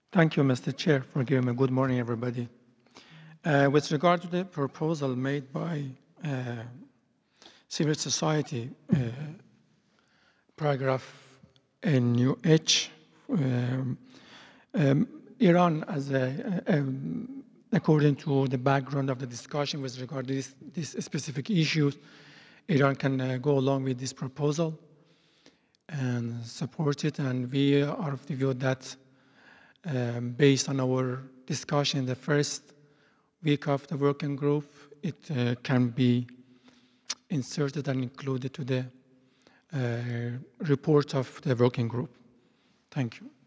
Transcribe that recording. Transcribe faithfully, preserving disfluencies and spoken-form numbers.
Thank you, Mister Chair, for giving me good morning, everybody. Uh, with regard to the proposal made by uh, civil society, uh, paragraph in new H, um, um, Iran, as a, um, according to the background of the discussion with regard to this, these specific issues, Iran can uh, go along with this proposal and support it. And we are of the view that um, based on our discussion in the first week of the working group, it uh, can be inserted and included to the uh, report of the working group. Thank you.